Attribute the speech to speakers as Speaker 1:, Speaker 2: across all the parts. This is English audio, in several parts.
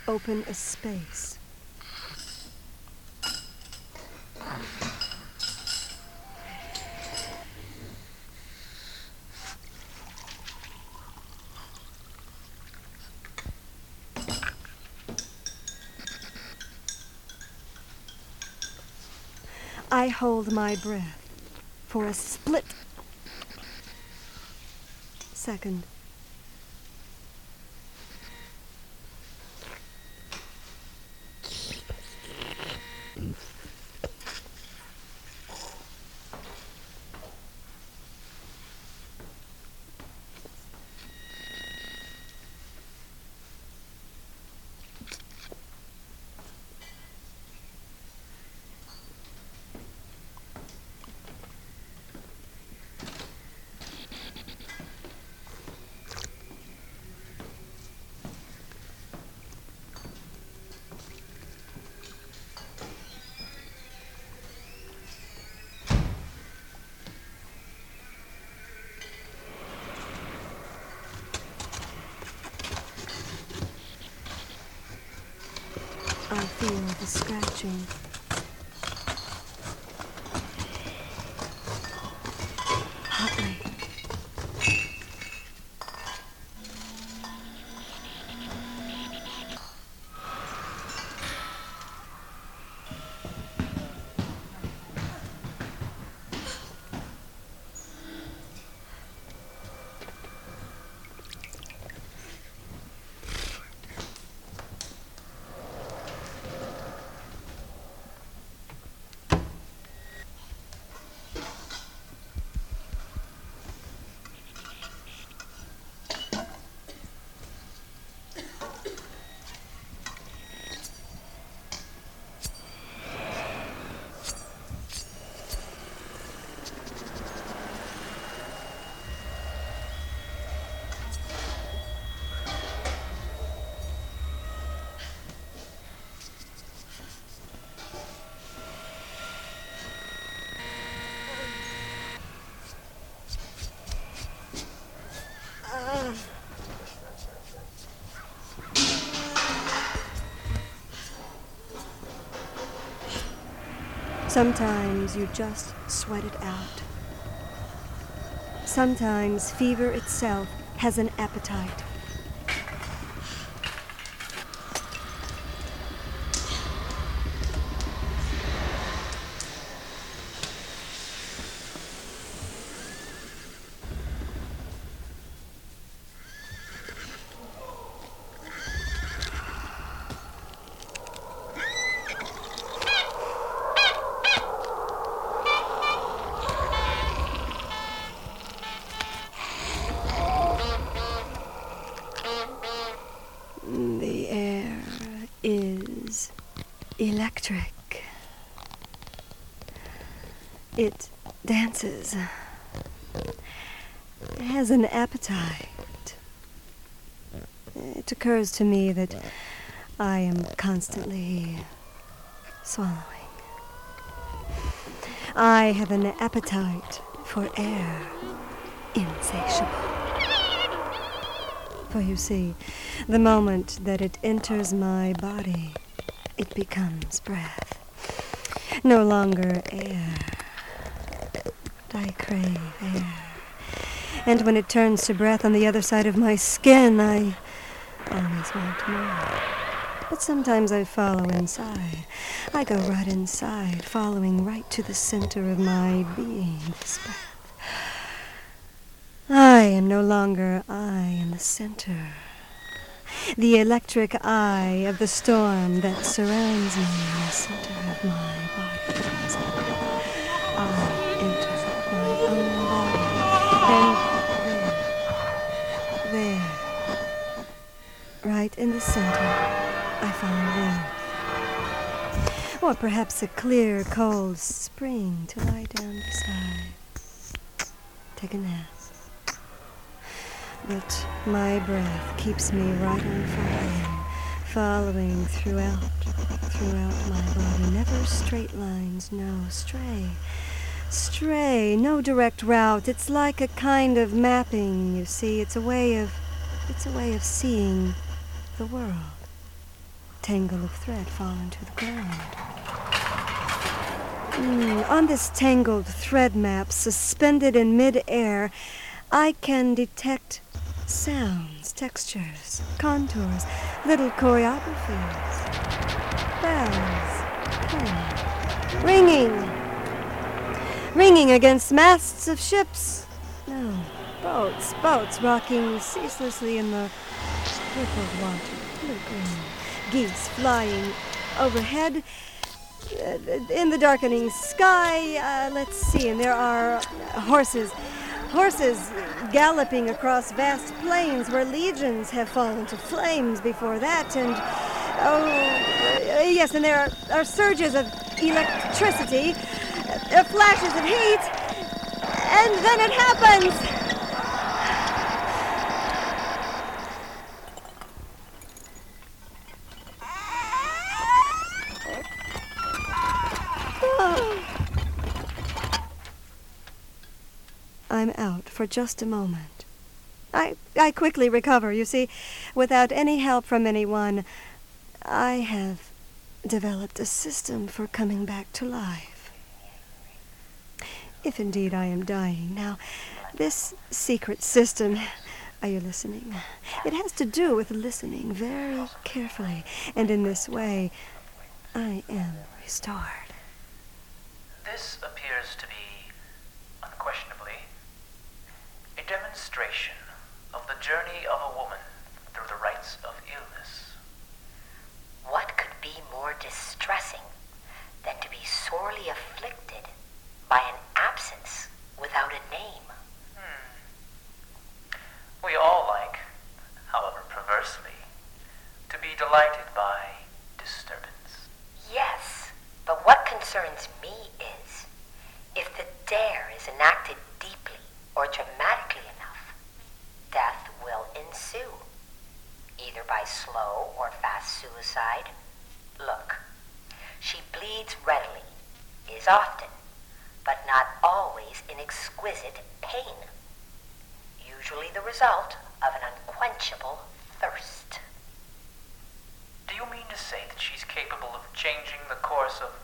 Speaker 1: open a space. I hold my breath for a split second. I feel the scratching. Hotly. Sometimes you just sweat it out. Sometimes fever itself has an appetite. The air is electric. It dances. It has an appetite. It occurs to me that I am constantly swallowing. I have an appetite for air, insatiable. For you see, the moment that it enters my body, it becomes breath. No longer air, but I crave air. And when it turns to breath on the other side of my skin, I always want more. But sometimes I follow inside. I go right inside, following right to the center of my being, this breath. I am no longer I in the center. The electric eye of the storm that surrounds me in the center of my body. I enter my own body. And there, right in the center, I find warmth. Or perhaps a clear, cold spring to lie down beside. Take a nap. But my breath keeps me right on following throughout my body. Never straight lines, no, stray, no direct route. It's like a kind of mapping, you see. It's a way of seeing the world. tangle of thread fallen to the ground. On this tangled thread map, suspended in mid-air, I can detect sounds, textures, contours, little choreographies, bells, ringing against masts of ships. No, boats rocking ceaselessly in the purple water, blue green, geese flying overhead. In the darkening sky, let's see, and there are horses galloping across vast plains where legions have fallen to flames before that, and yes, and there are surges of electricity, flashes of heat, and then it happens. I'm out for just a moment. I quickly recover, you see. Without any help from anyone, I have developed a system for coming back to life. If indeed I am dying. Now, this secret system, are you listening? It has to do with listening very carefully, and in this way, I am restored.
Speaker 2: This appears to be, unquestionably, a demonstration of the journey of a woman through the rites of illness.
Speaker 3: What could be more distressing than to be sorely afflicted by an absence without a name?
Speaker 2: We all like, however perversely, to be delighted by disturbance.
Speaker 3: Yes, but what concerns me is, if the dare is enacted deeply or dramatically enough, death will ensue, either by slow or fast suicide. Look, she bleeds readily, is often, but not always in exquisite pain, usually the result of an unquenchable thirst.
Speaker 2: Do you mean to say that she's capable of changing the course of...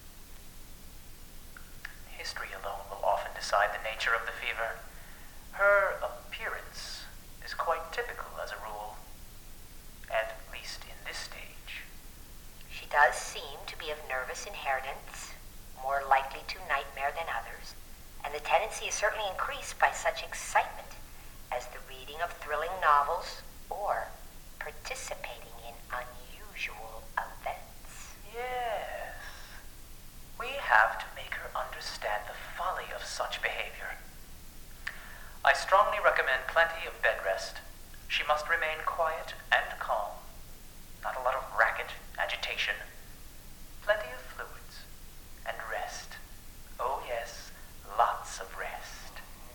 Speaker 2: History alone will often decide the nature of the fever. Her appearance is quite typical as a rule, at least in this stage.
Speaker 3: She does seem to be of nervous inheritance, more likely to nightmare than others, and the tendency is certainly increased by such excitement as the reading of thrilling novels or participating in unusual events.
Speaker 2: Yes. We have to make her understand the folly of such behavior. I strongly recommend plenty of bed rest. She must remain quiet and calm. Not a lot of racket, agitation. Plenty of fluids. And rest. Oh yes, lots of rest.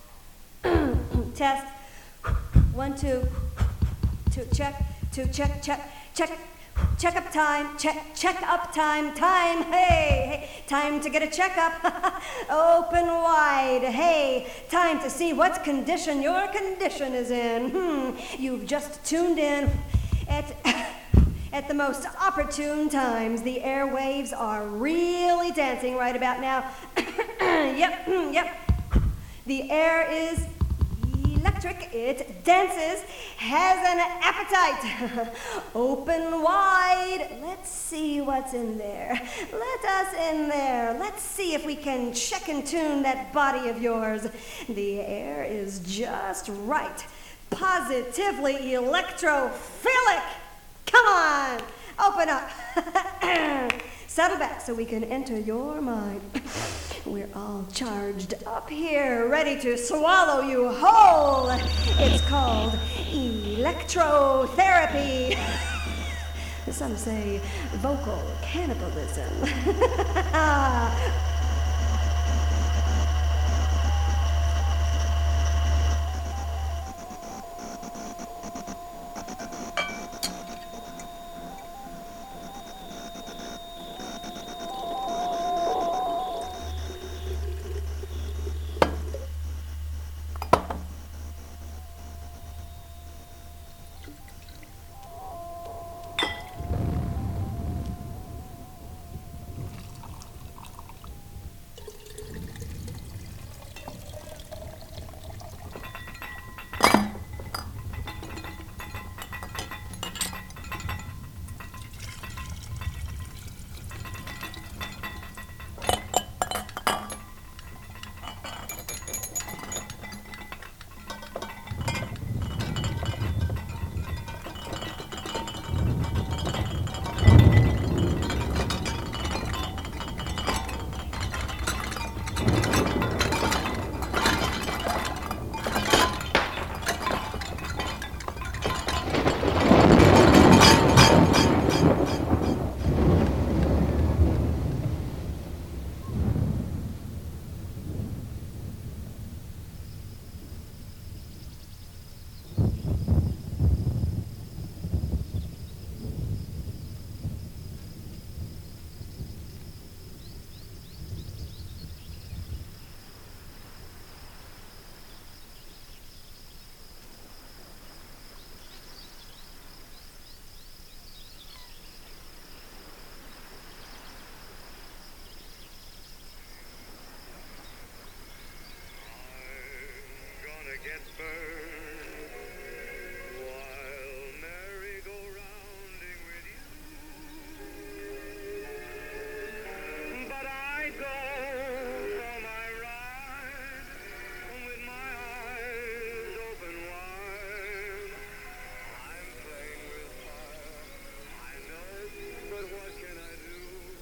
Speaker 1: Test. 1, 2, 2, check. 2, check. Check up time. Check up time. Hey, time to get a checkup. Open wide. Hey, time to see what condition your condition is in. You've just tuned in at the most opportune times. The airwaves are really dancing right about now. Yep. The air is electric, it dances, has an appetite. Open wide. Let's see what's in there. Let us in there. Let's see if we can check and tune that body of yours. The air is just right. Positively electrophilic. Come on, open up. Settle back so we can enter your mind. We're all charged up here, ready to swallow you whole. It's called electrotherapy. Some say vocal cannibalism.
Speaker 4: get burned while merry-go-rounding with you. But I go for my ride with my eyes open wide. I'm playing with fire, I know it, but what can I do?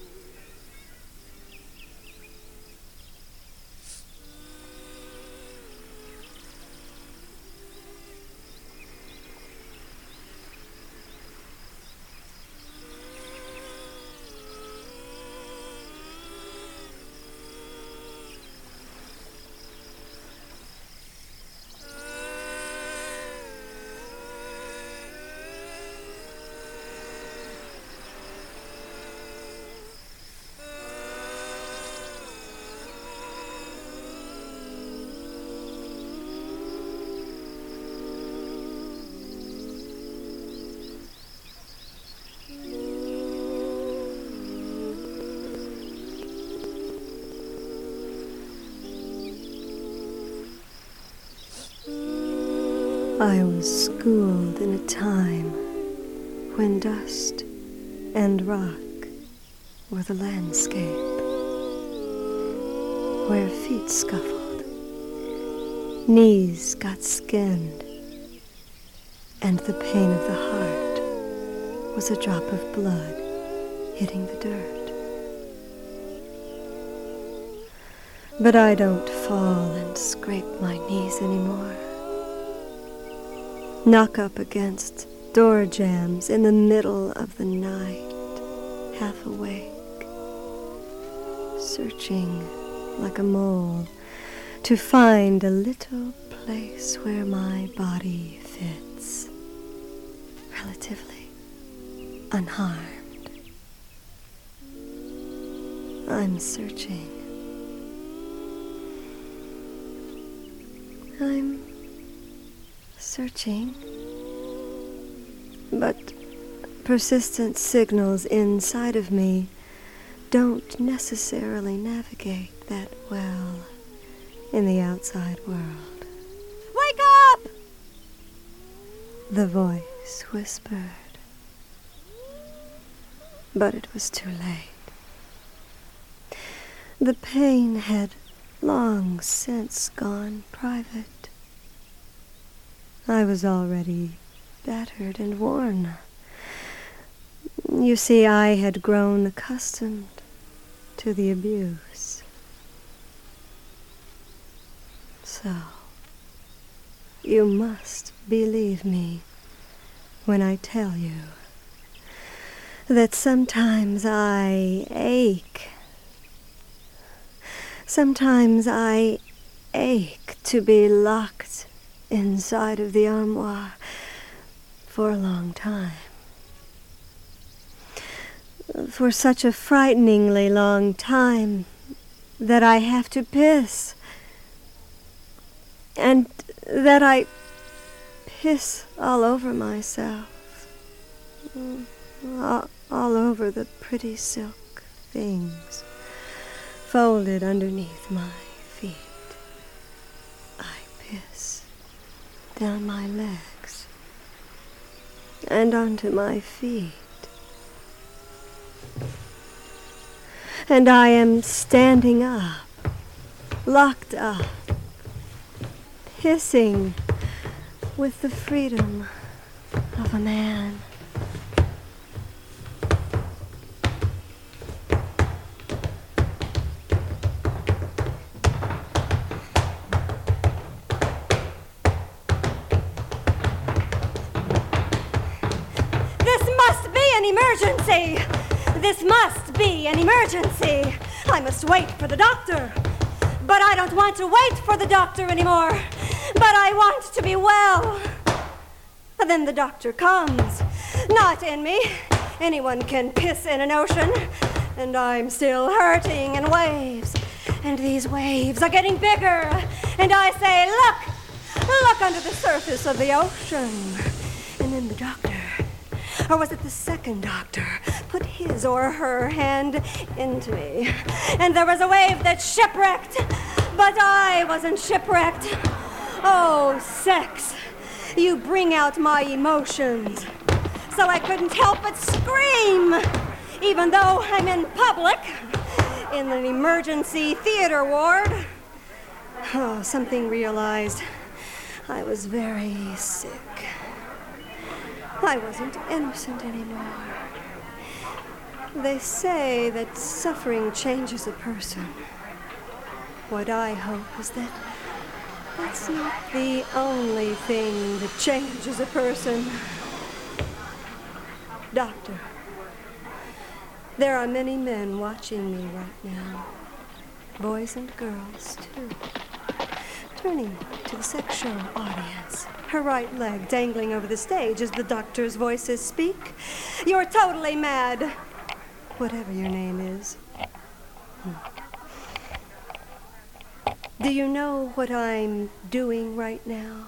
Speaker 1: I was schooled in a time when dust and rock were the landscape, where feet scuffled, knees got skinned, and the pain of the heart was a drop of blood hitting the dirt. But I don't fall and scrape my knees anymore. Knock up against door jambs in the middle of the night, half awake, searching like a mole to find a little place where my body fits, relatively unharmed. I'm searching. I'm searching, but persistent signals inside of me don't necessarily navigate that well in the outside world.
Speaker 5: Wake up!
Speaker 1: The voice whispered, but it was too late. The pain had long since gone private. I was already battered and worn. You see, I had grown accustomed to the abuse. So, you must believe me when I tell you that sometimes I ache. Sometimes I ache to be locked inside of the armoire for a long time. For such a frighteningly long time that I have to piss. And that I piss all over myself. All over the pretty silk things folded underneath my feet. I piss down my legs and onto my feet. And I am standing up, locked up, hissing with the freedom of a man.
Speaker 5: Emergency! This must be an emergency. I must wait for the doctor. But I don't want to wait for the doctor anymore. But I want to be well. And then the doctor comes. Not in me. Anyone can piss in an ocean. And I'm still hurting in waves. And these waves are getting bigger. And I say, look under the surface of the ocean. And then the doctor, or was it the second doctor, put his or her hand into me. And there was a wave that shipwrecked, but I wasn't shipwrecked. Oh, sex. You bring out my emotions. So I couldn't help but scream, even though I'm in public, in an emergency theater ward. Oh, something realized. I was very sick. I wasn't innocent anymore. They say that suffering changes a person. What I hope is that that's not the only thing that changes a person. Doctor, there are many men watching me right now. Boys and girls, too. Turning to the sexual audience, her right leg dangling over the stage as the doctor's voices speak. You're totally mad. Whatever your name is. Do you know what I'm doing right now?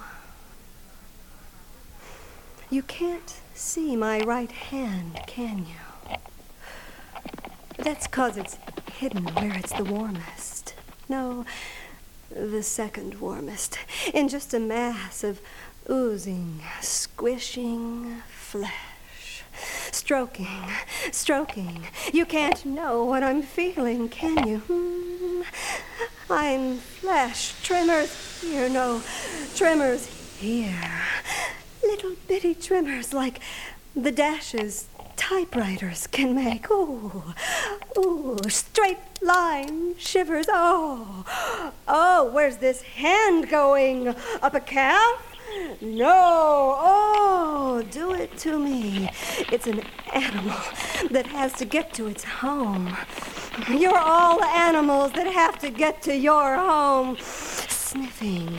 Speaker 5: You can't see my right hand, can you? That's 'cause it's hidden where it's the warmest. No, the second warmest. In just a mass of oozing, squishing flesh. Stroking. You can't know what I'm feeling, can you? I'm flesh. Tremors here, no. Tremors here. Little bitty tremors like the dashes typewriters can make. Ooh, straight line shivers. Oh, where's this hand going? Up a calf? No. Oh, do it to me. It's an animal that has to get to its home. You're all animals that have to get to your home. Sniffing.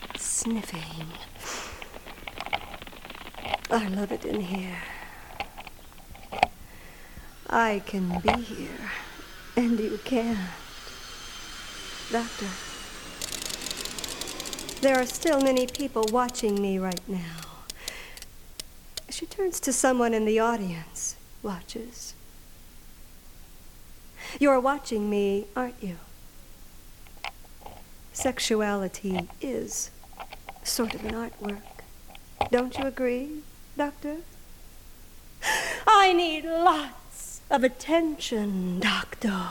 Speaker 5: I love it in here. I can be here, and you can't. Doctor, there are still many people watching me right now. She turns to someone in the audience, watches. You're watching me, aren't you? Sexuality is sort of an artwork. Don't you agree, Doctor? I need lots of attention, Doctor.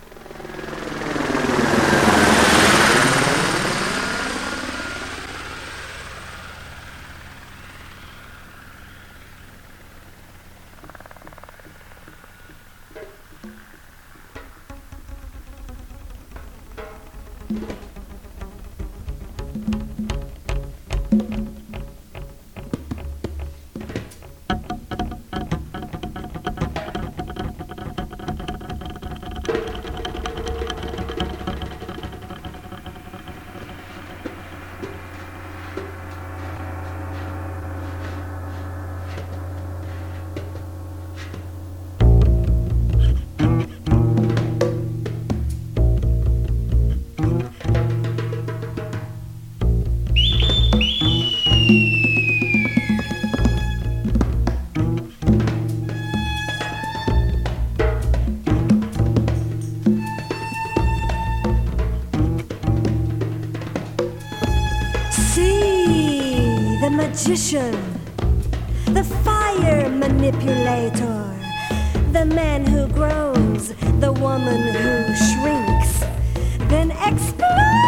Speaker 5: Magician, the fire manipulator, the man who grows, the woman who shrinks, then explodes.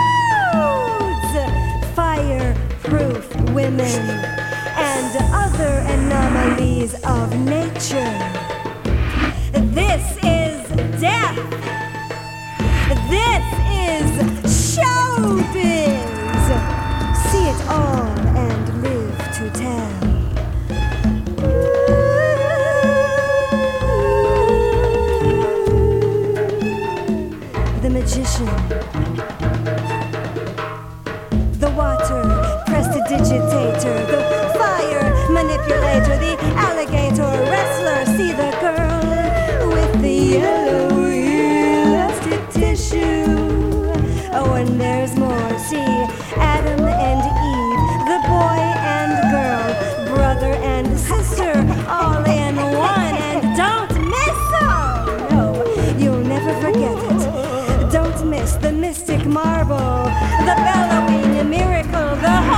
Speaker 5: Fireproof women and other anomalies of nature. This is death. This is showbiz. See it all and live to tell. The magician, the water prestidigitator, the fire manipulator, the alligator wrestler. See the girl with the yellow elastic tissue. Oh, and there's more. See Adam and Eve, the boy and girl, brother and sister, all in one. And don't miss, oh no, you'll never forget it. Don't miss the mystic marvel, the bellowing miracle, the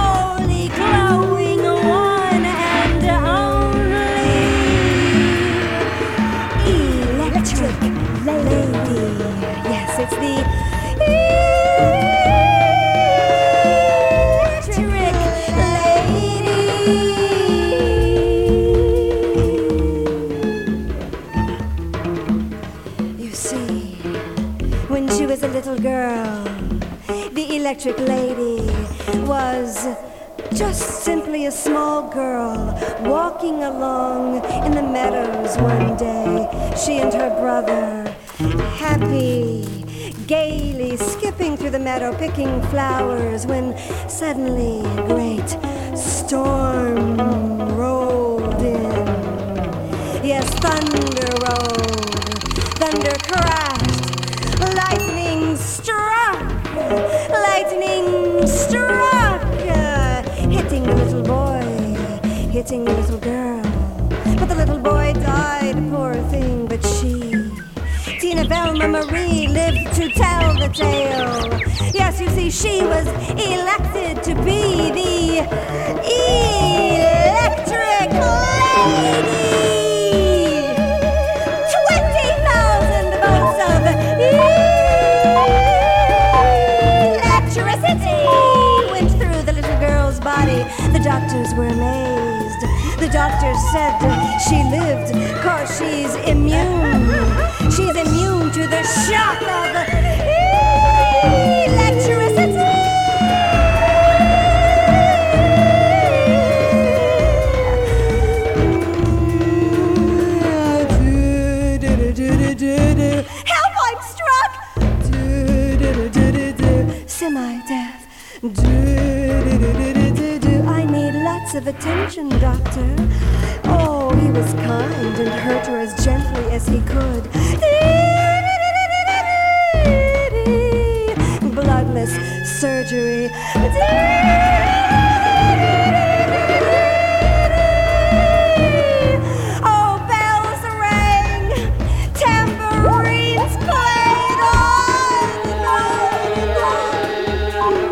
Speaker 1: Bailey was just simply a small girl walking along in the meadows one day. She and her brother, happy, gaily skipping through the meadow, picking flowers, when suddenly a great storm rolled in. Yes, thunder rolled, thunder crashed, lightning struck, hitting the little boy, hitting the little girl. But the little boy died, poor thing, but she, Tina Velma Marie, lived to tell the tale. Yes, you see, she was elected to be the Electric Lady. 20,000 votes of electricity went through the little girl's body. The doctors were amazed. The doctors said she lived 'cause she's immune. She's immune to the shock of electricity. Help, I'm struck! Semi-death. I need lots of attention, doctor. Oh, he was kind and hurt her as gently as he could. Bloodless surgery. Oh, bells rang, tambourines played on and on.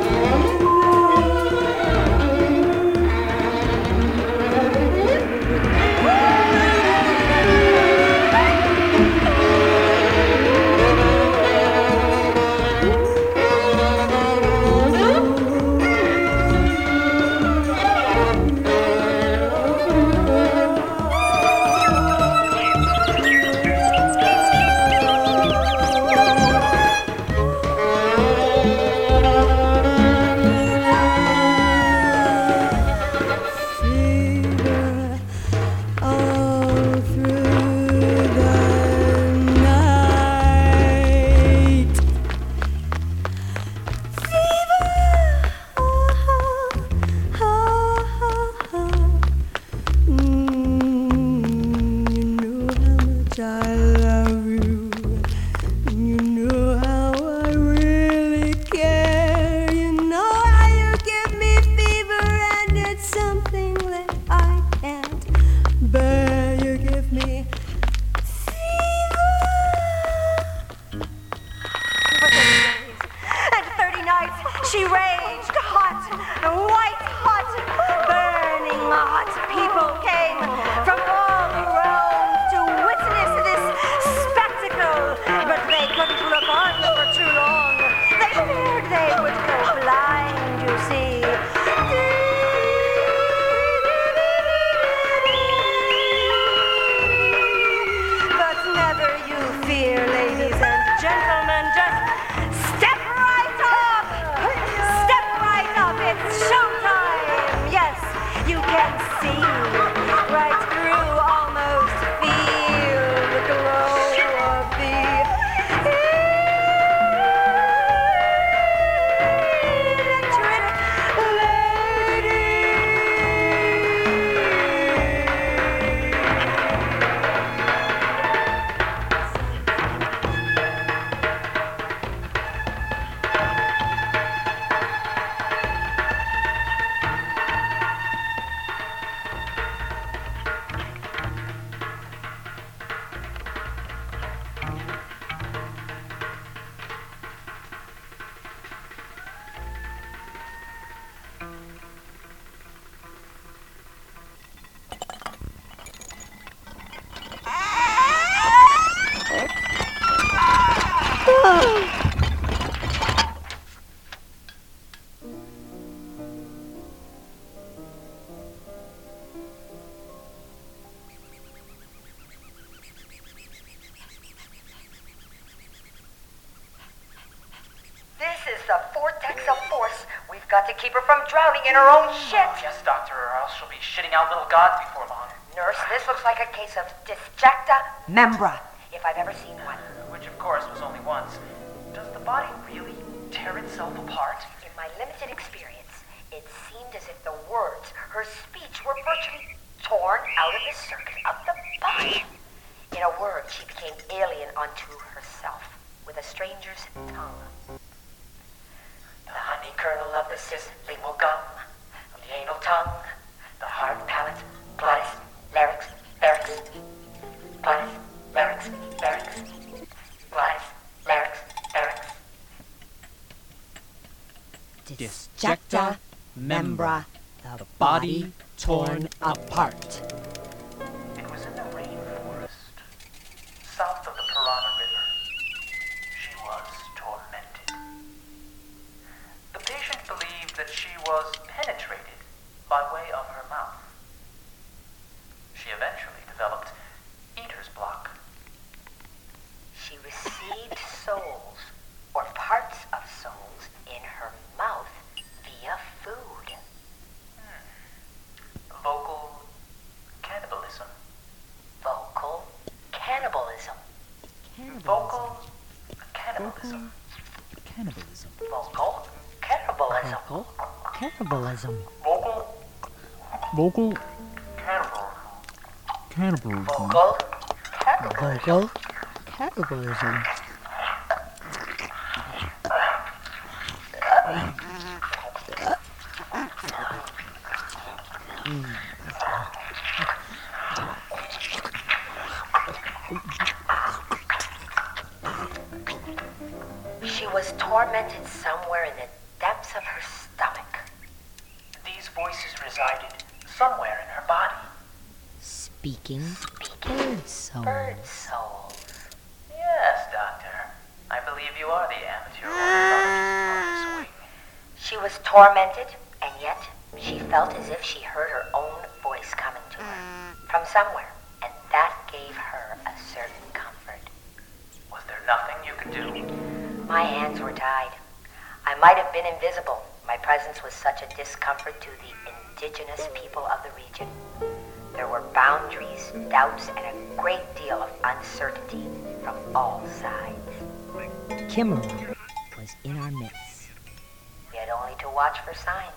Speaker 3: got to keep her from drowning in her own shit.
Speaker 2: Oh, yes, Doctor, or else she'll be shitting out little gods before long.
Speaker 3: Nurse, this looks like a case of disjecta membra, if I've ever seen one.
Speaker 2: Which, of course, was only once. Does the body really tear itself apart?
Speaker 3: In my limited experience, it seemed as if the words, her speech, were virtually torn out of the circuit of the body. In a word, she became alien unto herself, with a stranger's tongue. The honey kernel of the cislingual gum, of the anal tongue, the hard palate, glottis, larynx, larynx, glottis, larynx, larynx, glottis, larynx, larynx.
Speaker 6: Disjecta membra, the body torn apart.
Speaker 2: It was in the rainforest, south of the Parana River. She was tormented. The patient believed that she was penetrated by way of her mouth. She eventually developed eater's block.
Speaker 3: She received souls, or parts of souls, in her mouth via food.
Speaker 2: Vocal cannibalism.
Speaker 3: Vocal cannibalism.
Speaker 2: Vocal cannibalism.
Speaker 6: Cannibalism.
Speaker 3: Vocal cannibalism.
Speaker 6: Cannibalism.
Speaker 2: Vocal
Speaker 6: Vocal
Speaker 2: cannibalism.
Speaker 6: cannibalism.
Speaker 3: Vocal cannibalism.
Speaker 6: Vocal cannibalism.
Speaker 3: She was tormented somewhere in the depths of her stomach.
Speaker 2: These voices resided somewhere in her body.
Speaker 6: Speaking
Speaker 3: Speaking
Speaker 6: bird soul.
Speaker 3: bird souls.
Speaker 2: Yes, Doctor. I believe you are the amateur ornithologist on this wing.
Speaker 3: She was tormented, and yet she felt as if she heard her own voice coming to her from somewhere, and that gave her a certain comfort.
Speaker 2: Was there nothing you could do?
Speaker 3: My hands were tied. I might have been invisible. My presence was such a discomfort to the indigenous people of the region. There were boundaries, doubts, and a great deal of uncertainty from all sides.
Speaker 6: Kimmerer was in our midst.
Speaker 3: We had only to watch for signs.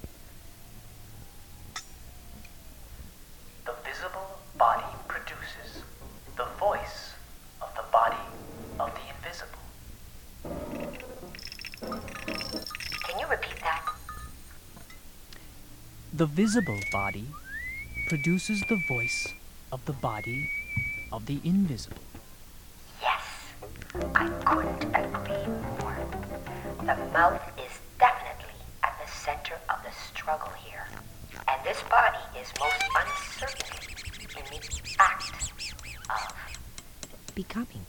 Speaker 2: The visible body produces the voice of the body of the invisible.
Speaker 3: Can you repeat that?
Speaker 6: The visible body produces the voice of the body of the invisible.
Speaker 3: Yes, I couldn't agree more. The mouth is definitely at the center of the struggle here. And this body is most uncertain in the act of
Speaker 6: Becoming.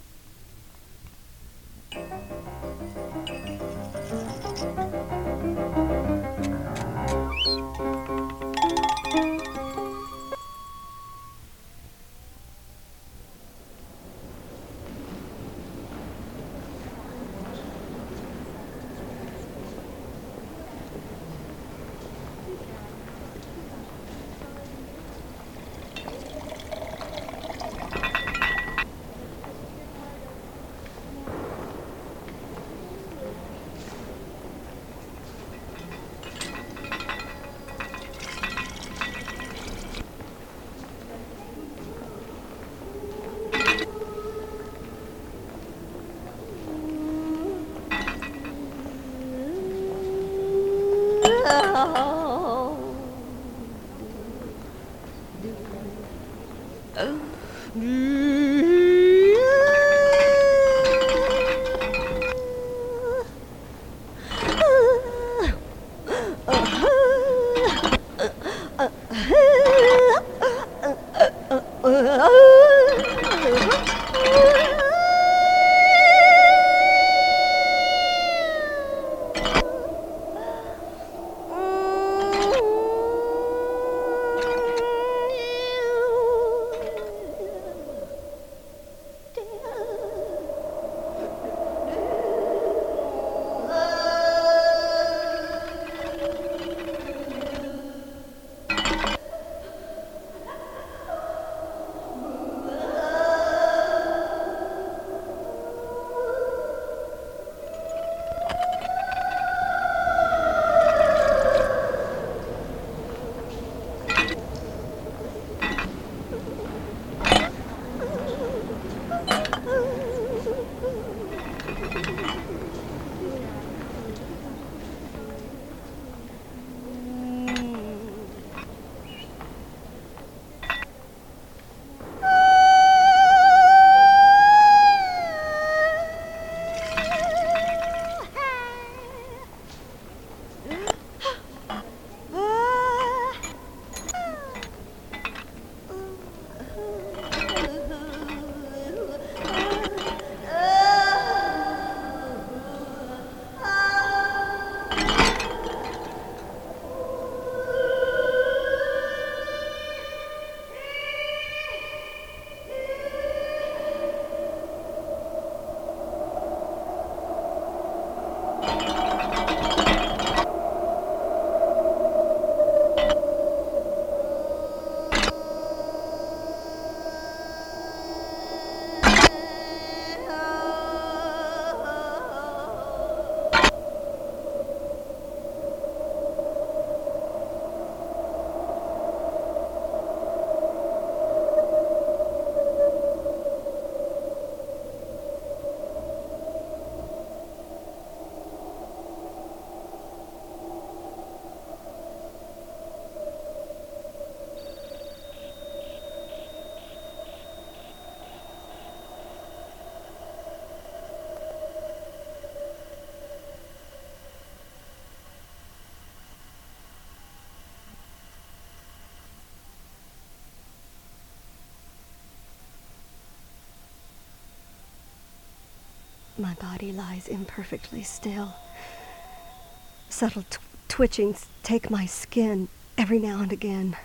Speaker 1: My body lies imperfectly still. Subtle twitchings take my skin every now and again.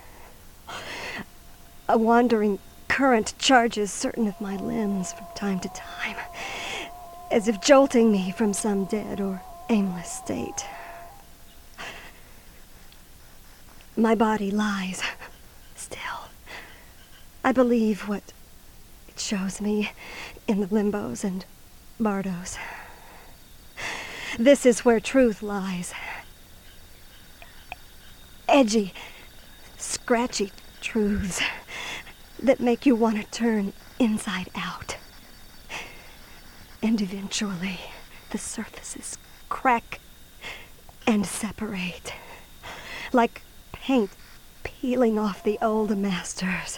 Speaker 1: A wandering current charges certain of my limbs from time to time, as if jolting me from some dead or aimless state. My body lies still. I believe what it shows me in the limbos and bardos. This is where truth lies. Edgy, scratchy truths that make you want to turn inside out. And eventually, the surfaces crack and separate, like paint peeling off the old masters.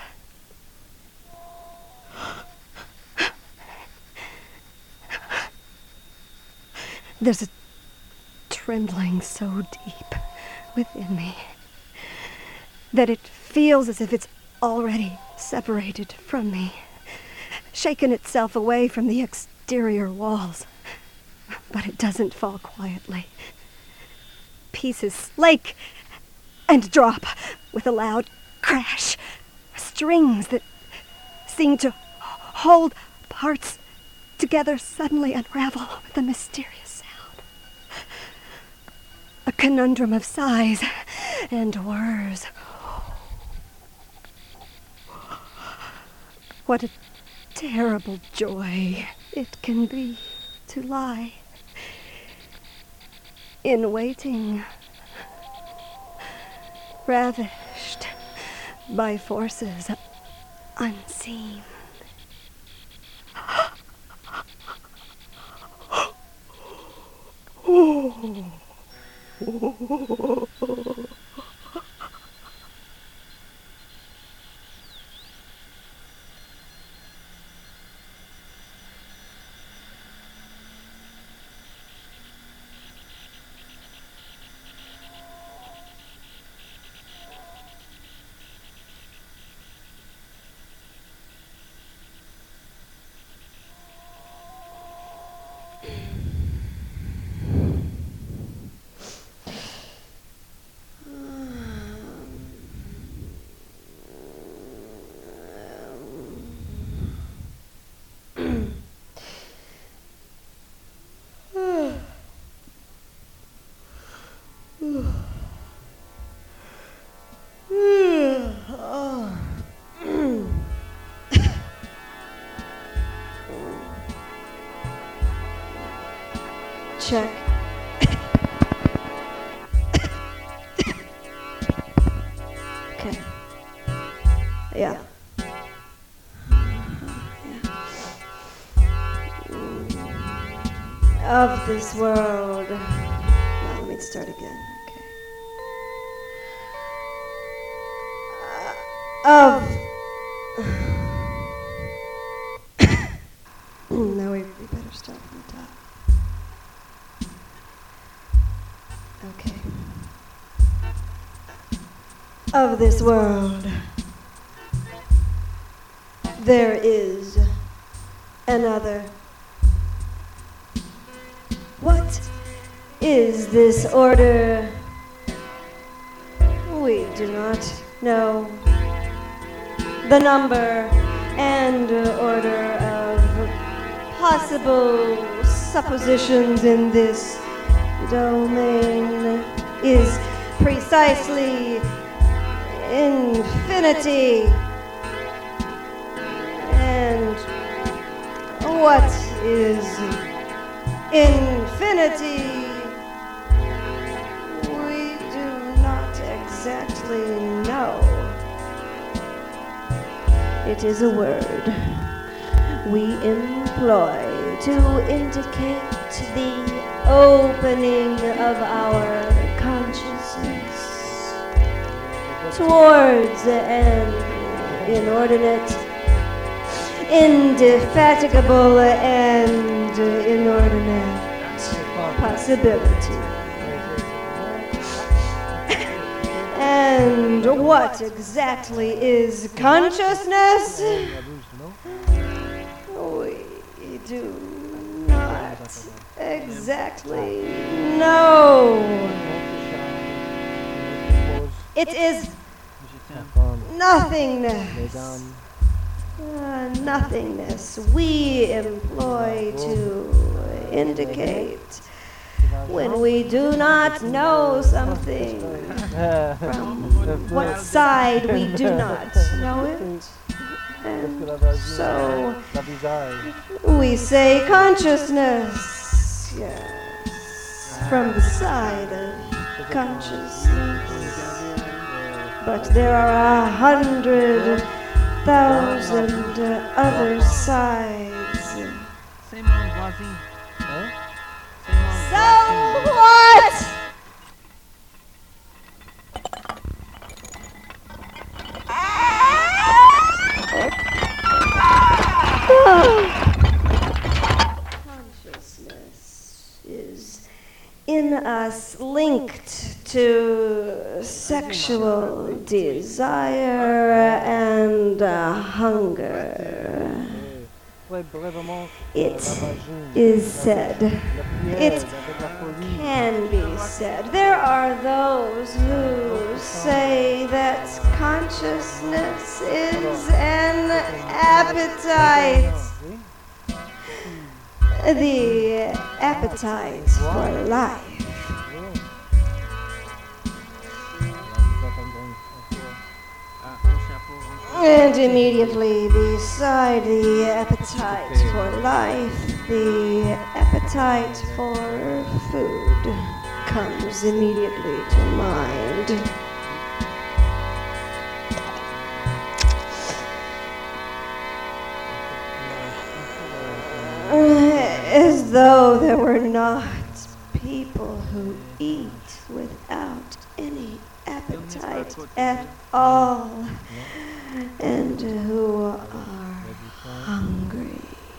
Speaker 1: There's a trembling so deep within me that it feels as if it's already separated from me, shaken itself away from the exterior walls. But it doesn't fall quietly. Pieces slake and drop with a loud crash. Strings that seem to hold parts together suddenly unravel with a mysterious sound. A conundrum of sighs and whirs. What a terrible joy it can be to lie in waiting, ravished by forces unseen. Check. Okay. Yeah. Of this world. Now let me start again. Okay. Now we better start from the top. Okay. Of this world, there is another. What is this order? We do not know. The number and order of possible suppositions in this domain is precisely infinity. And what is infinity? We do not exactly know. It is a word we employ to indicate the opening of our consciousness towards an inordinate, indefatigable, and inordinate possibility. And what exactly is consciousness? We do not exactly? No. It is nothingness. Nothingness we employ to indicate when we do not know something from what side we do not know it. And so we say consciousness, yes, from the side of consciousness. But there are 100,000 other sides. So what? Consciousness is in us linked to sexual desire and hunger. It is said, it can be said. There are those who say that consciousness is an appetite. The appetite for life. And immediately beside the appetite for life, the appetite for food comes immediately to mind. As though there were not people who eat without any appetite at all, and who are hungry.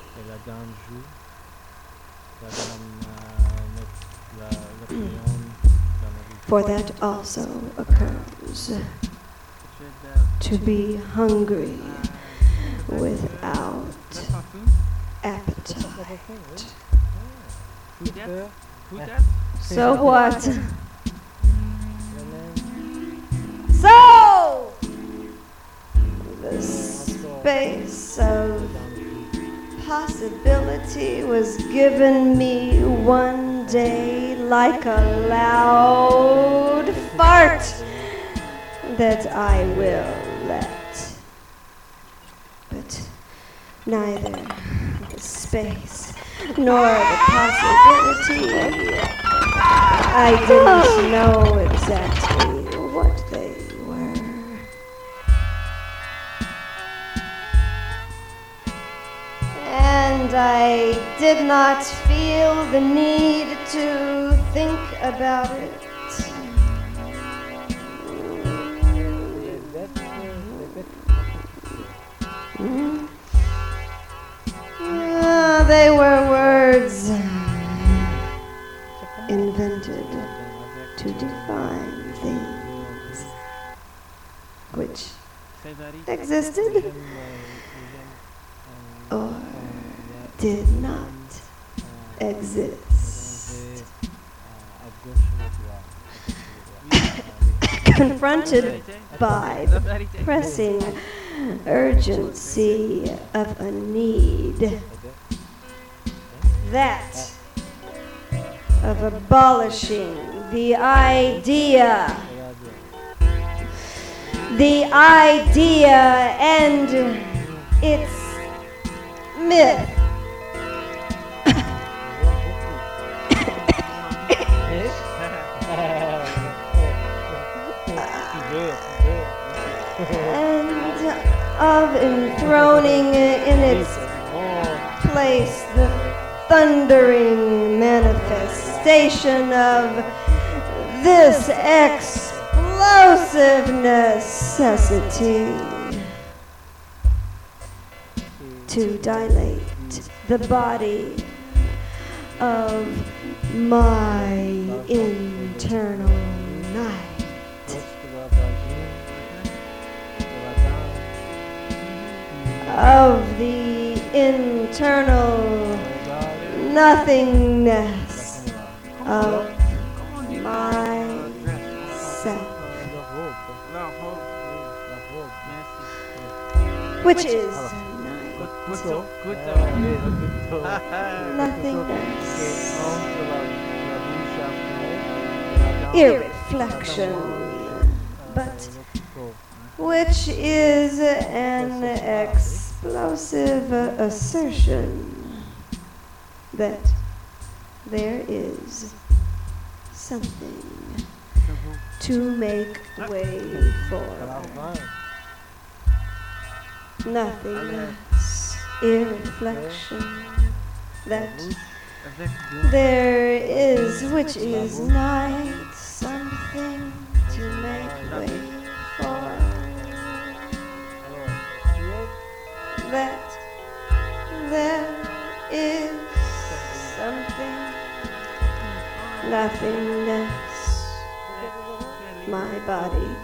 Speaker 1: For that also occurs, to be hungry without appetite. So what? So the space of possibility was given me one day like a loud fart that I will let. But neither the space nor the possibility, I didn't know exactly what they were. And I did not feel the need to think about it. They were words invented to define things which existed or did not exist. Confronted by the pressing urgency of a need, that of abolishing the idea and its myth. And of enthroning in its place the thundering manifestation of this explosive necessity to dilate the body of my internal night. Of the internal nothingness of myself, which is nothingness, irreflection, but which is an explosive assertion that there is something to make way for. Nothingness, irreflection, that there is, which is night, something to make way for. That there is something, nothingness, my body.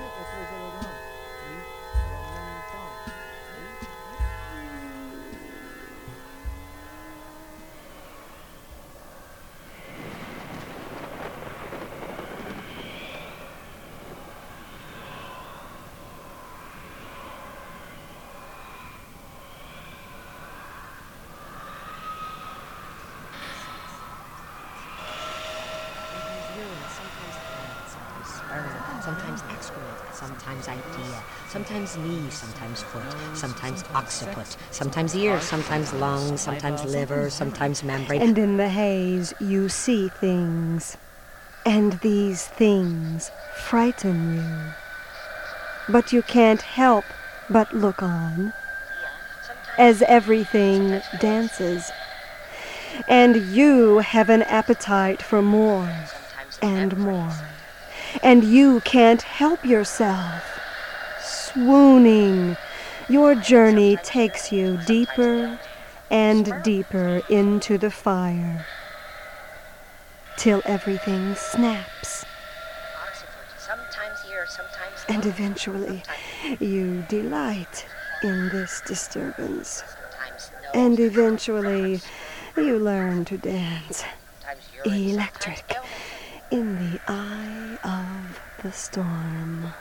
Speaker 3: Sometimes excrement, sometimes idea, sometimes knee, sometimes foot, sometimes occiput, sometimes ear, sometimes lungs, sometimes liver, sometimes membrane.
Speaker 1: And in the haze you see things, and these things frighten you. But you can't help but look on, as everything dances. And you have an appetite for more and more. And you can't help yourself. Swooning, your journey takes you deeper and deeper into the fire, till everything snaps. And eventually, you delight in this disturbance. And eventually, you learn to dance electric in the eye of the storm.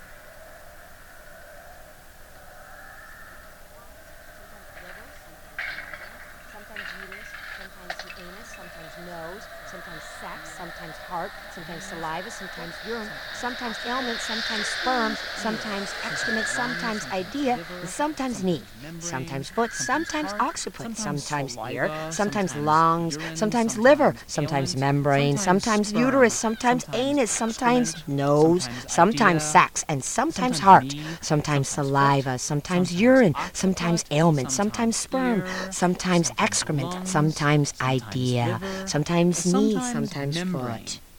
Speaker 3: Sometimes uterus, sometimes anus, sometimes nose, sometimes sex, sometimes heart, sometimes saliva, sometimes urine, sometimes ailment, sometimes sperm, sometimes excrement, sometimes idea, sometimes knee, sometimes foot, sometimes occiput, sometimes ear, sometimes lungs, sometimes liver, sometimes membrane, sometimes uterus, sometimes anus, sometimes nose, sometimes sex, and sometimes heart, sometimes saliva, sometimes urine, sometimes ailment, sometimes sperm, sometimes excrement, sometimes idea, sometimes knee, sometimes foot.